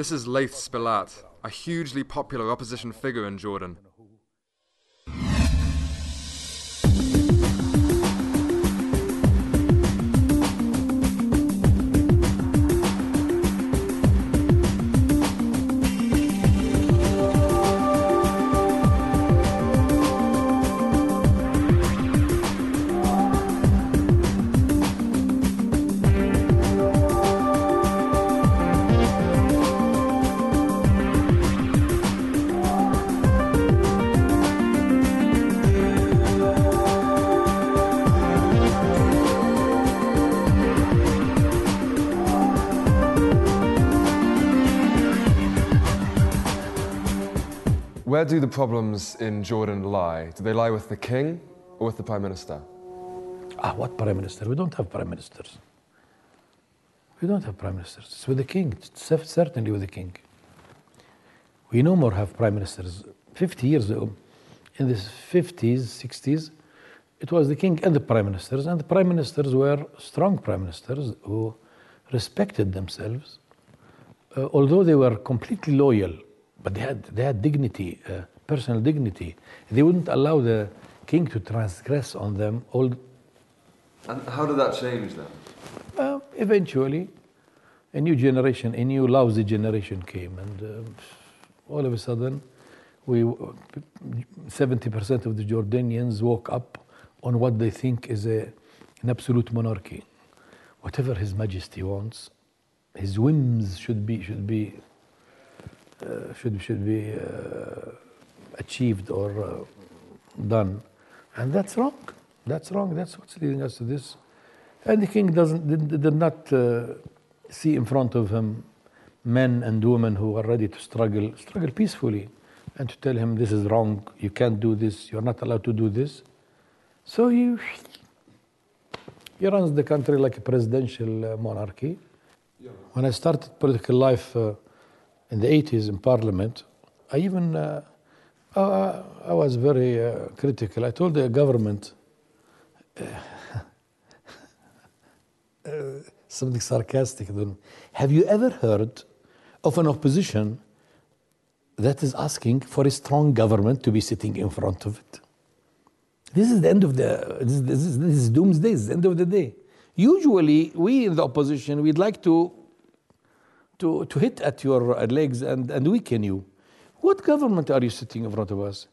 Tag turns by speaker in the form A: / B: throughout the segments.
A: This is Laith Spilat, a hugely popular opposition figure in Jordan. Where do the problems in Jordan lie? Do they lie with the king or with the prime minister?
B: What prime minister? We don't have prime ministers. We don't have prime ministers. It's with the king. It's certainly with the king. We no more have prime ministers. 50 years ago, in the 50s, 60s, it was the king and the prime ministers were strong prime ministers who respected themselves, although they were completely loyal. But they had dignity, personal dignity. They wouldn't allow the king to transgress on them.
A: And how did that change then?
B: Eventually, a new generation, a new lousy generation came, and all of a sudden, 70% of the Jordanians woke up on what they think is an absolute monarchy. Whatever His Majesty wants, his whims should be achieved or done, and that's wrong. That's wrong. That's what's leading us to this. And the king did not see in front of him men and women who are ready to struggle peacefully, and to tell him this is wrong. You can't do this. You're not allowed to do this. So he runs the country like a presidential monarchy. When I started political life in the 80s in Parliament, I was very critical. I told the government something sarcastic. Have you ever heard of an opposition that is asking for a strong government to be sitting in front of it? This is the end of this is doomsday. This is the end of the day. Usually, we in the opposition, we'd like to hit at your legs and weaken you. What government are you sitting in front of us?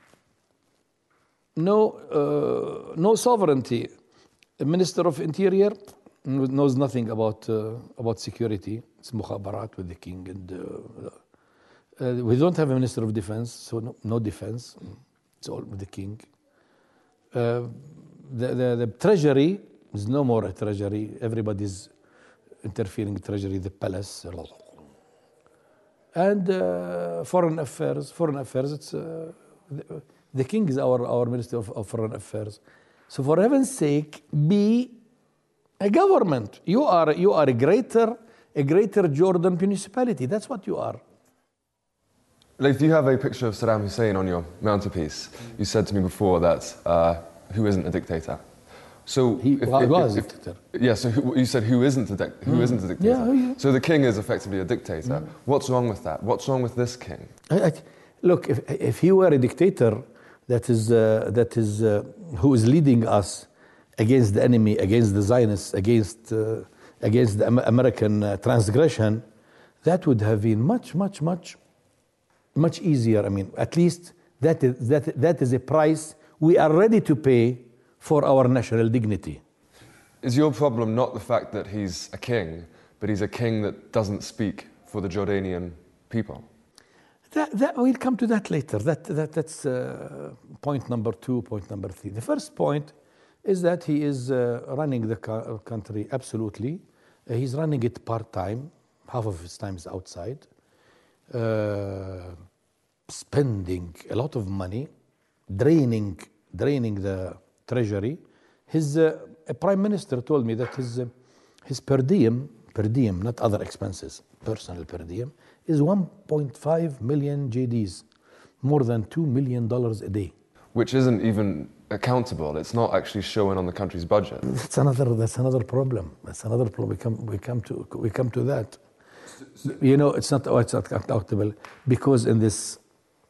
B: No sovereignty. The Minister of Interior knows nothing about security. It's mukhabarat with the king, and we don't have a Minister of Defense, so no defense. It's all with the king. The Treasury is no more a Treasury. Everybody's interfering with Treasury, the palace, and foreign affairs. It's the king is our Minister of Foreign Affairs. So for heaven's sake, be a government. You are a greater Jordan municipality. That's what you are.
A: Laith, you have a picture of Saddam Hussein on your mantelpiece. You said to me before that who isn't a dictator? So
B: he was a dictator.
A: Yeah. So you said who isn't a dictator?
B: Yeah.
A: So the king is effectively a dictator. What's wrong with that? What's wrong with this king?
B: Look, if he were a dictator, that is who is leading us against the enemy, against the Zionists, against the American transgression, that would have been much easier. I mean, at least that is a price we are ready to pay for our national dignity.
A: Is your problem not the fact that he's a king, but he's a king that doesn't speak for the Jordanian people?
B: That we'll come to that later. That's point number 2, point number 3. The first point is that he is running the country absolutely. He's running it part-time. Half of his time is outside. Spending a lot of money, draining the treasury. His prime minister told me that his per diem, not other expenses, personal per diem, is 1.5 million JDs, more than $2 million a day.
A: Which isn't even accountable. It's not actually showing on the country's budget.
B: That's another problem. We come to that. You know, it's not accountable because in this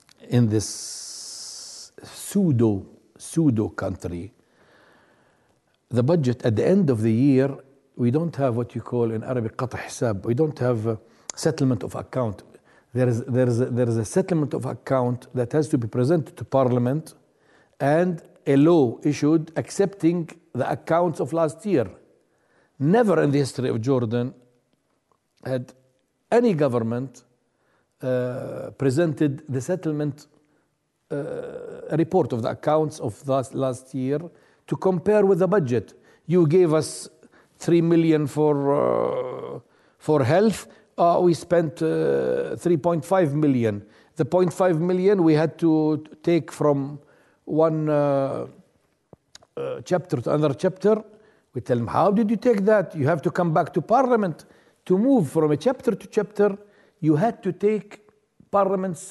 B: pseudo country, the budget at the end of the year, we don't have what you call in Arabic qata hisab. We don't have a settlement of account. There is a settlement of account that has to be presented to Parliament, and a law issued accepting the accounts of last year. Never in the history of Jordan had any government presented the settlement report of the accounts of last year to compare with the budget. You gave us 3 million for health. We spent 3.5 million. The 0.5 million we had to take from one chapter to another chapter. We tell them, how did you take that? You have to come back to Parliament. To move from a chapter to chapter, you had to take Parliament's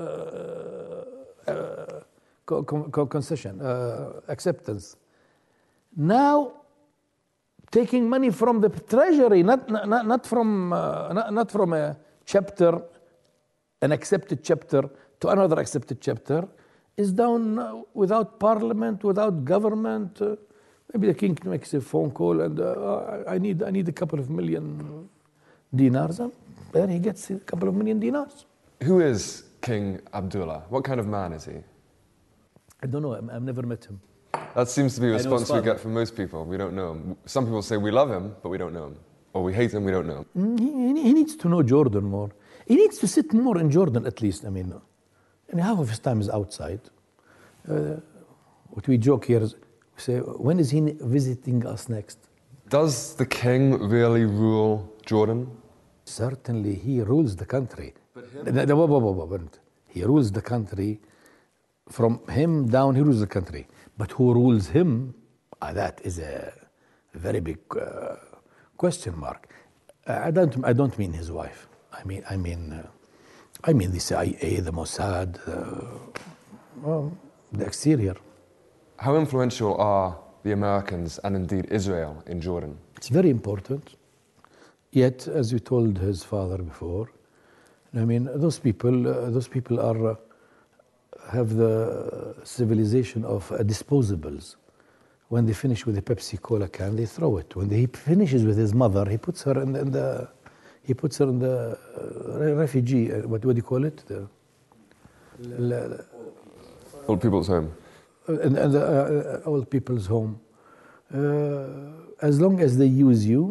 B: concession, acceptance. Now, taking money from the treasury, not from a chapter, an accepted chapter to another accepted chapter, is done without Parliament, without government. Maybe the king makes a phone call and I need a couple of million dinars, and then he gets a couple of million dinars.
A: Who is King Abdullah? What kind of man is he?
B: I don't know. I've never met him.
A: That seems to be a
B: I know his
A: response we
B: father.
A: get from most people. We don't know him. Some people say we love him, but we don't know him. Or we hate him, we don't know him.
B: He needs to know Jordan more. He needs to sit more in Jordan at least. I mean half of his time is outside. What we joke here is, we say, when is he visiting us next?
A: Does the king really rule Jordan?
B: Certainly he rules the country. He rules the country. From him down, he rules the country. But who rules him? That is a very big question mark. I don't mean his wife. I mean the CIA, the Mossad, the exterior.
A: How influential are the Americans and indeed Israel in Jordan?
B: It's very important. Yet, as you told his father before, I mean, those people have the civilization of disposables. When they finish with the Pepsi Cola can, they throw it. When he finishes with his mother, he puts her in the refugee. What do you call it?
A: Old people's home.
B: And the old people's home. As long as they use you,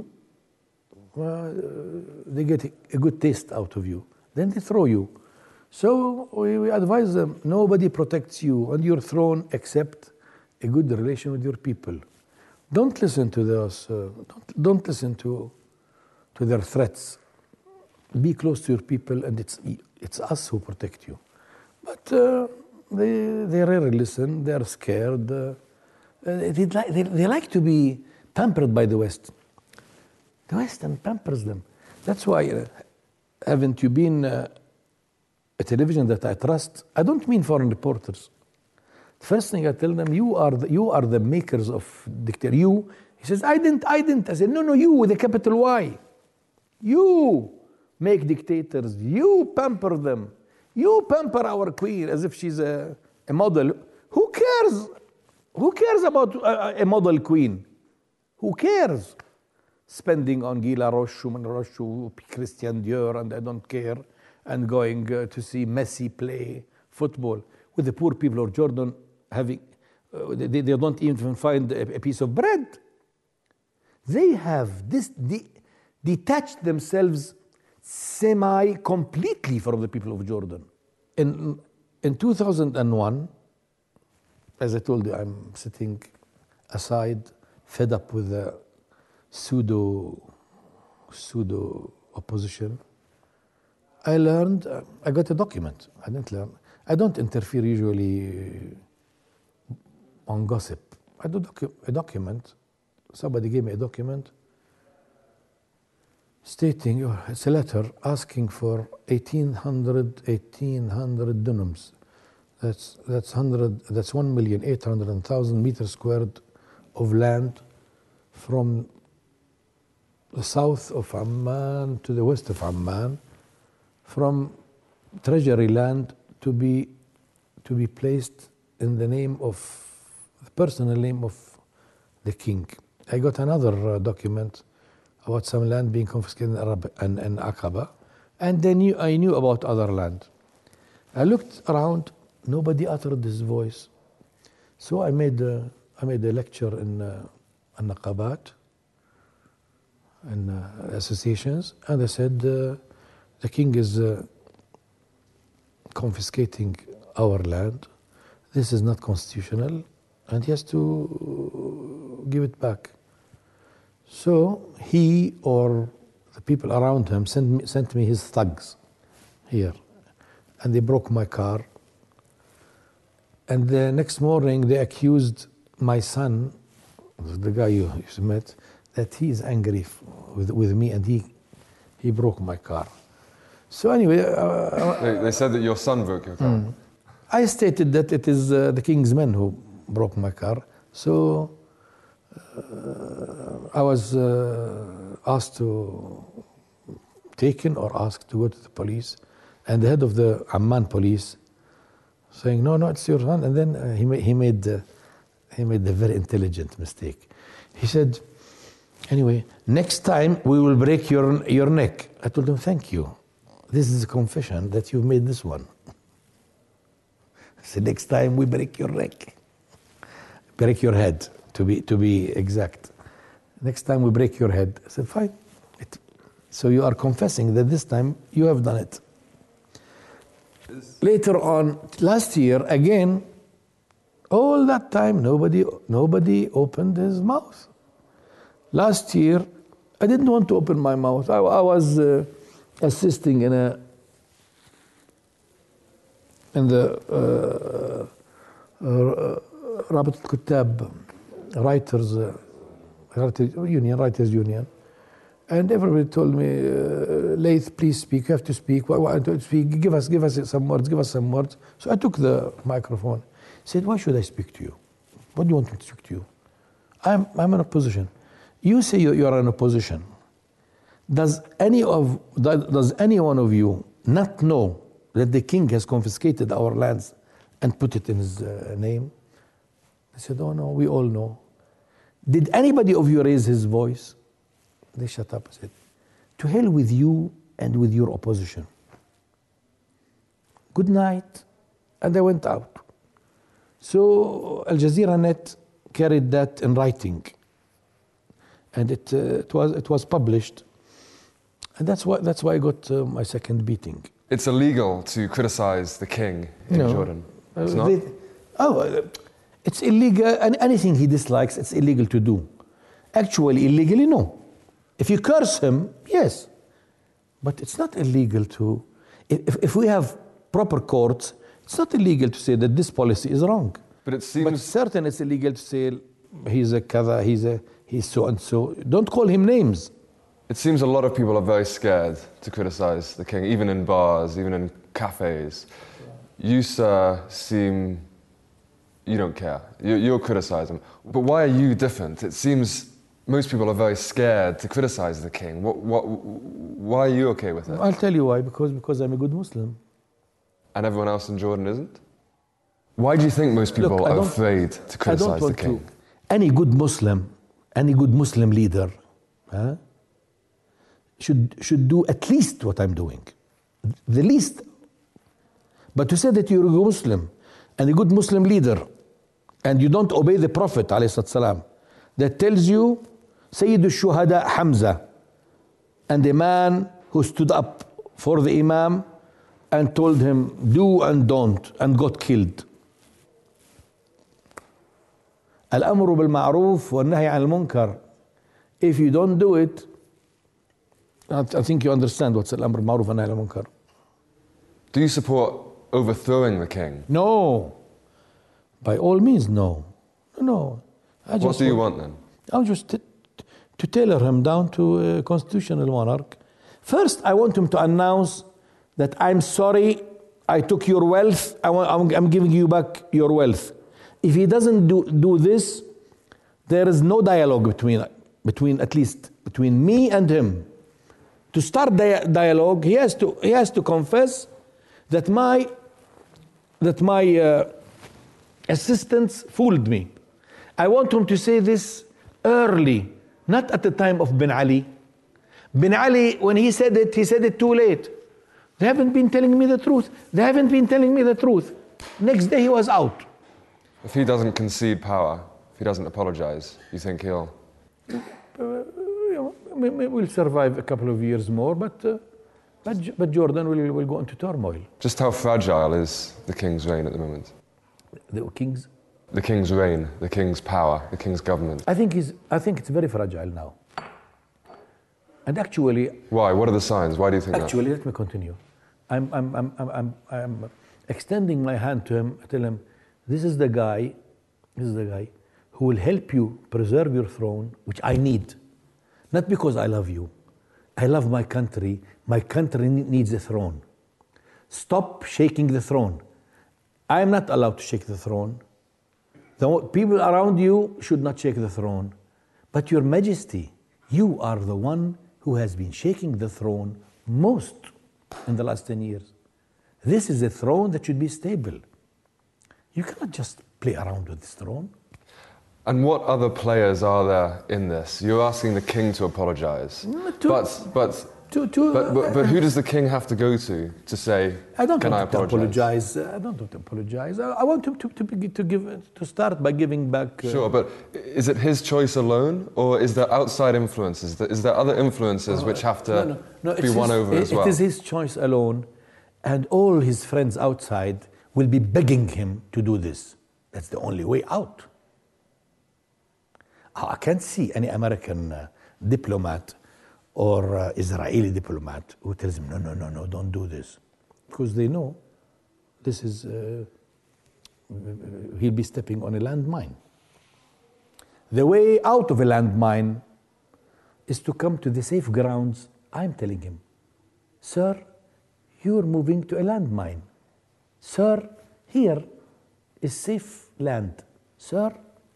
B: they get a good taste out of you. Then they throw you. So we advise them, nobody protects you on your throne except a good relation with your people. Don't listen to those, don't listen to their threats. Be close to your people, and it's us who protect you. But they rarely listen, they're scared. They like to be pampered by the West. The West pampers them. That's why, haven't you been a television that I trust? I don't mean foreign reporters. The first thing I tell them, you are the makers of dictator. You, he says, I didn't. I said, no, you with a capital Y. You make dictators. You pamper them. You pamper our queen as if she's a model. Who cares? Who cares about a model queen? Who cares? Spending on Guy Laroche, Schumann Roche, Christian Dior, and I don't care, and going to see Messi play football with the poor people of Jordan having, they don't even find a piece of bread. They have detached themselves completely from the people of Jordan. In 2001, as I told you, I'm sitting aside, fed up with the pseudo opposition. I learned, I got a document. I didn't learn. I don't interfere usually on gossip. I do a document. Somebody gave me a document stating, it's a letter asking for 1,800 dunums. That's 1,800,000 meters squared of land from the south of Amman to the west of Amman, from treasury land to be placed in the name of the personal name of the king. I got another document about some land being confiscated in Aqaba, and I knew about other land. I looked around, nobody uttered this voice. So I made a lecture in Naqabat and associations, and I said the king is confiscating our land. This is not constitutional, and he has to give it back. So he or the people around him sent me his thugs here, and they broke my car. And the next morning, they accused my son, the guy you met, that he is angry with me, and he broke my car. So anyway,
A: they said that your son broke your car.
B: I stated that it is the king's men who broke my car. So I was asked to go to the police, and the head of the Amman police saying, no, it's your son. And then he made the very intelligent mistake. He said, anyway, next time we will break your neck. I told him, thank you. This is a confession that you've made this one. I said, next time we break your neck. Break your head, to be exact. Next time we break your head. I said, fine. So you are confessing that this time you have done it. Later on, last year, again, all that time, nobody opened his mouth. Last year, I didn't want to open my mouth. I was assisting in the Rabat al-Kuttab writers union, and everybody told me, Laith, please speak. You have to speak. Why want to speak? Give us some words. So I took the microphone. Said, why should I speak to you? What do you want me to speak to you? I'm in opposition. You say you are in opposition. Does any one of you not know that the king has confiscated our lands and put it in his name? They said, oh no, we all know. Did anybody of you raise his voice? They shut up and said, to hell with you and with your opposition. Good night. And I went out. So Al Jazeera Net carried that in writing. And it was published. And that's why I got my second beating.
A: It's illegal to criticize the king in Jordan. It's not?
B: It's illegal. And anything he dislikes, it's illegal to do. Actually, illegally, no. If you curse him, yes. But it's not illegal to... If we have proper courts, it's not illegal to say that this policy is wrong.
A: But it seems...
B: But certain it's illegal to say he's a kada, he's so and so. Don't call him names.
A: It seems a lot of people are very scared to criticize the king, even in bars, even in cafes. You, sir, seem... You don't care. You'll criticize him. But why are you different? It seems most people are very scared to criticize the king. Why are you okay with it?
B: I'll tell you why. Because I'm a good Muslim.
A: And everyone else in Jordan isn't? Why do you think most people are afraid to criticize the king?
B: Any good Muslim leader should do at least what I'm doing. The least. But to say that you're a good Muslim and a good Muslim leader and you don't obey the Prophet ﷺ, that tells you Sayyid al-Shuhada Hamza, and a man who stood up for the Imam and told him do and don't and got killed. Al-amru bil-ma'ruf wa-nahy al-munkar. If you don't do it, I think you understand what's al-amru bil-ma'ruf wa-nahy al-munkar.
A: Do you support overthrowing the king?
B: No. By all means, no. No.
A: What do you want then?
B: I just to tailor him down to a constitutional monarch. First, I want him to announce that I'm sorry, I took your wealth, I'm giving you back your wealth. If he doesn't do this, there is no dialogue between at least between me and him. To start dialogue, he has to confess that my assistants fooled me. I want him to say this early, not at the time of Ben Ali. Ben Ali, when he said it too late. They haven't been telling me the truth. Next day he was out.
A: If he doesn't concede power, if he doesn't apologize, you think he'll...
B: We'll survive a couple of years more, but Jordan will go into turmoil.
A: Just how fragile is the king's reign at the moment?
B: The king's?
A: The king's reign, the king's power, the king's government.
B: I think it's very fragile now. And actually...
A: Why? What are the signs? Why do you think
B: actually, let me continue. I'm extending my hand to him, I tell him, this is the guy who will help you preserve your throne, which I need. Not because I love you. I love my country. My country needs a throne. Stop shaking the throne. I am not allowed to shake the throne. The people around you should not shake the throne. But Your Majesty, you are the one who has been shaking the throne most in the last 10 years. This is a throne that should be stable. You cannot just play around with this throne.
A: And what other players are there in this? You're asking the king to apologize. But who does the king have to go to say, can I apologize?
B: I don't want to apologize. I want him to start by giving back.
A: Sure, but is it his choice alone, or is there outside influences? Is there other influences which have to be won over as well?
B: It is his choice alone, and all his friends outside will be begging him to do this. That's the only way out. I can't see any American diplomat or Israeli diplomat who tells him, no, don't do this. Because they know this is, he'll be stepping on a landmine. The way out of a landmine is to come to the safe grounds. I'm telling him, sir, you're moving to a landmine. Sir, here is safe land. Sir,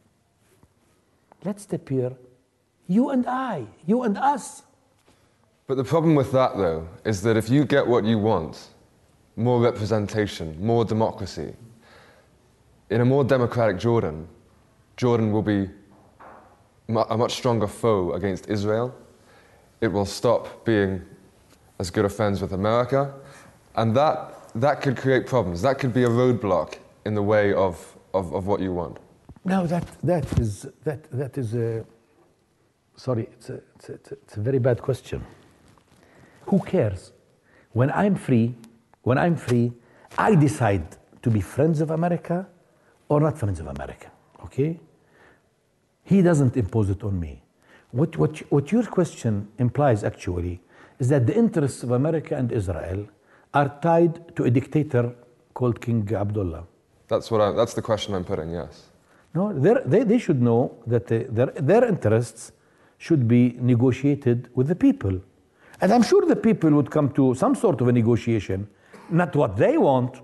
B: let's step here. You and us.
A: But the problem with that, though, is that if you get what you want, more representation, more democracy, in a more democratic Jordan will be a much stronger foe against Israel. It will stop being as good of friends with America. And that could create problems. That could be a roadblock in the way of what you want.
B: Now that is a sorry, it's a very bad question. Who cares? When I'm free, I decide to be friends of America or not friends of America. Okay? He doesn't impose it on me. What your question implies actually is that the interests of America and Israel are tied to a dictator called King Abdullah.
A: That's the question I'm putting, yes.
B: No, they should know that their interests should be negotiated with the people. And I'm sure the people would come to some sort of a negotiation, not what they want,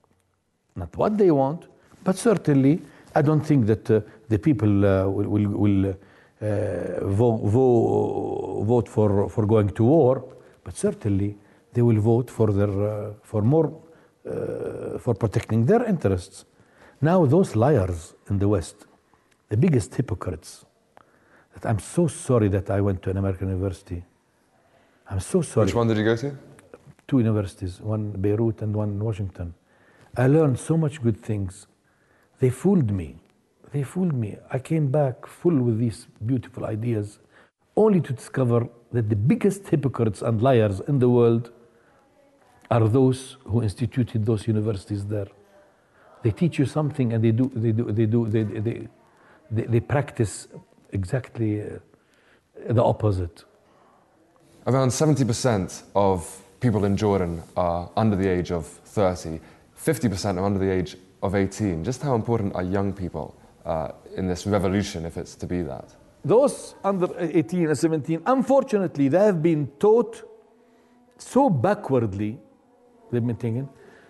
B: but certainly I don't think that the people will vote for going to war, but certainly they will vote for protecting their interests. Now those liars in the West, the biggest hypocrites, that I'm so sorry that I went to an American university. I'm so sorry.
A: Which one did you go to?
B: 2 universities, one Beirut and one Washington. I learned so much good things. They fooled me. I came back full with these beautiful ideas, only to discover that the biggest hypocrites and liars in the world are those who instituted those universities there. They teach you something and they practice exactly the opposite.
A: Around 70% of people in Jordan are under the age of 30. 50% are under the age of 18. Just how important are young people in this revolution, if it's to be that?
B: Those under 18 and 17, unfortunately, they have been taught so backwardly, they've been thinking,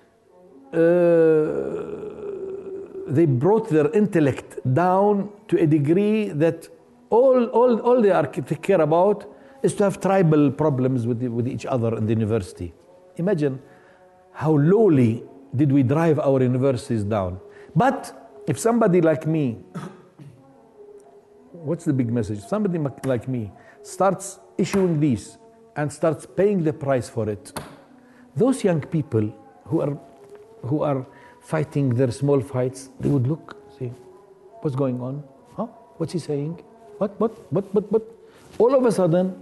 B: they brought their intellect down to a degree that all they care about is to have tribal problems with each other in the university. Imagine how lowly did we drive our universities down. But if somebody like me, what's the big message? Somebody like me starts issuing these and starts paying the price for it, those young people who are fighting their small fights, they would look, see, what's going on? Huh? What's he saying? What? All of a sudden,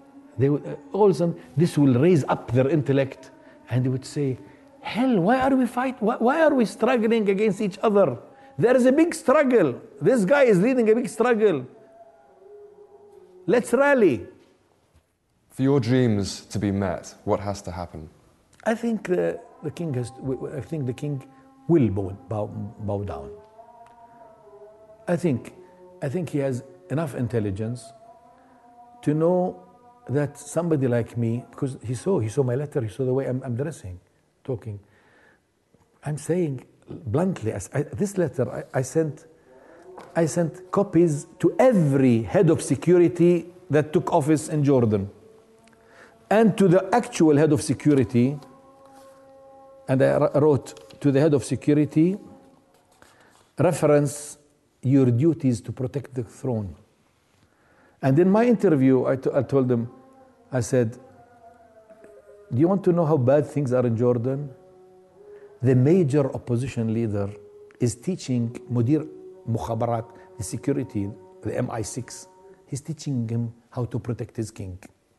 B: this will raise up their intellect, and they would say, hell, why are we fighting? Why are we struggling against each other? There is a big struggle. This guy is leading a big struggle. Let's rally.
A: For your dreams to be met, what has to happen?
B: I think the king will bow down. I think he has enough intelligence to know that somebody like me, because he saw my letter, he saw the way I'm dressing, talking. I'm saying bluntly, this letter I sent copies to every head of security that took office in Jordan, and to the actual head of security. And I wrote to the head of security, reference your duties to protect the throne. And in my interview, I told them, I said, do you want to know how bad things are in Jordan? The major opposition leader is teaching Mudir Mukhabarat, the security, the MI6. He's teaching him how to protect his king.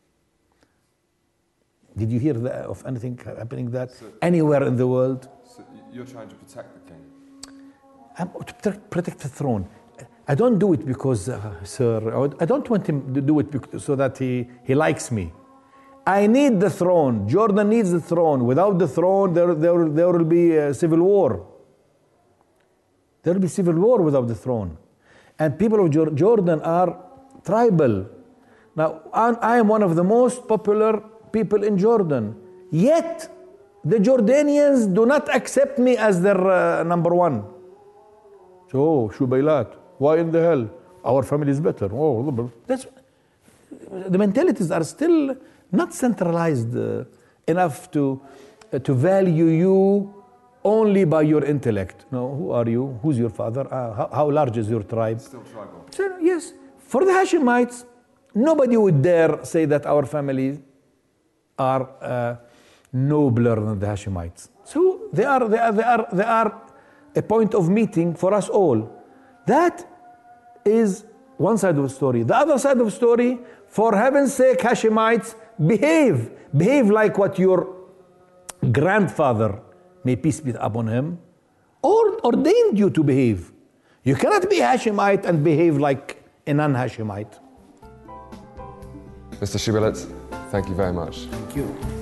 B: Did you hear of anything happening anywhere in the world?
A: So you're trying to protect the king?
B: I'm to protect the throne. I don't do it because, sir, I don't want him to do it so that he likes me. I need the throne. Jordan needs the throne. Without the throne, there will be a civil war. There will be civil war without the throne. And people of Jordan are tribal. Now, I am one of the most popular people in Jordan. Yet, the Jordanians do not accept me as their number one. So, Shubaylat, why in the hell? Our family is better. Oh, the mentalities are still not centralized enough to value you only by your intellect. No, who are you? Who's your father? How large is your tribe?
A: Still tribal.
B: So, yes, for the Hashemites, nobody would dare say that our families are nobler than the Hashemites. So they are a point of meeting for us all. That is one side of the story. The other side of the story, for heaven's sake, Hashemites, behave like what your grandfather, may peace be upon him, ordained you to behave. You cannot be Hashemite and behave like a non-Hashemite.
A: Mr. Shubaylat, thank you very much.
B: Thank you.